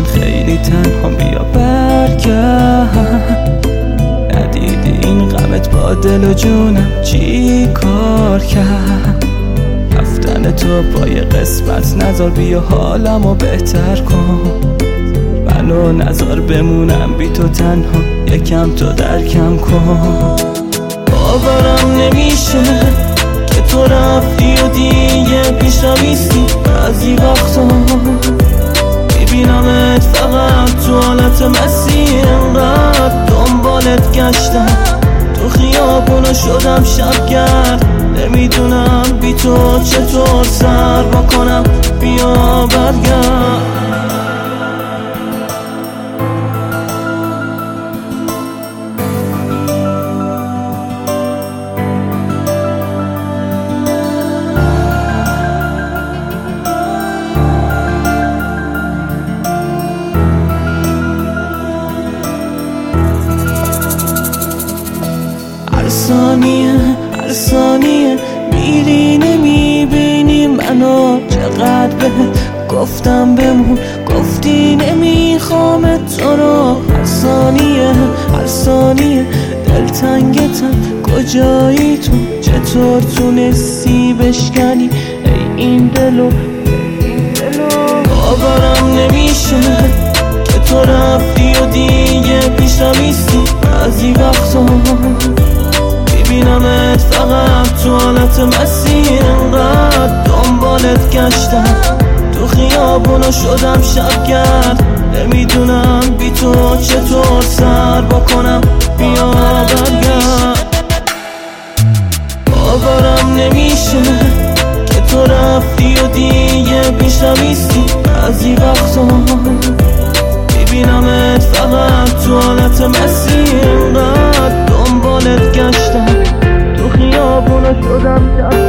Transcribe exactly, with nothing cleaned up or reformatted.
من خیلی تنها، بیا برگرد. ندیدی این غمت با دل و جونم چی کار کرد؟ رفتن تو پای قسمت نذار، بیا حالمو بهتر کن. منو نذار بمونم بی تو تنها، یکم تو درکم کن. باورم نمیشه که تو رفتی و دیگه پیشم نیستی. بعضی وقتا میبینمت فقط تو حالت مسیر، انقدر دنبالت گشتم تو خیابونو شدم شبگرد. نمیدونم بی تو چطور سر بکنم، بیا برگرد. هر ثانیه هر ثانیه میری نمیبینی منو، چقدر بهت گفتم بمون گفتی نمیخوام تو رو. هر ثانیه هر ثانیه دلتنگتم، کجایی تو؟ چطور تونستی بشکنی ای این دلو؟ باورم نمیشه که تو رفتی و دیگه پیشم نیستی. بعضی وقتا میبینمت فقط تو حالت مسیر، انقدر دنبالت گشتم تو خیابونو شدم شبگرد. نمیدونم بی تو چطور سر بکنم، بیا برگرد. باورم نمیشه که تو رفتی و دیگه پیشم نیستی. بعضی وقتا میبینمت فقط تو حالت مسیر، انقدر دنبالت گشتم تو خیابونو شدم شب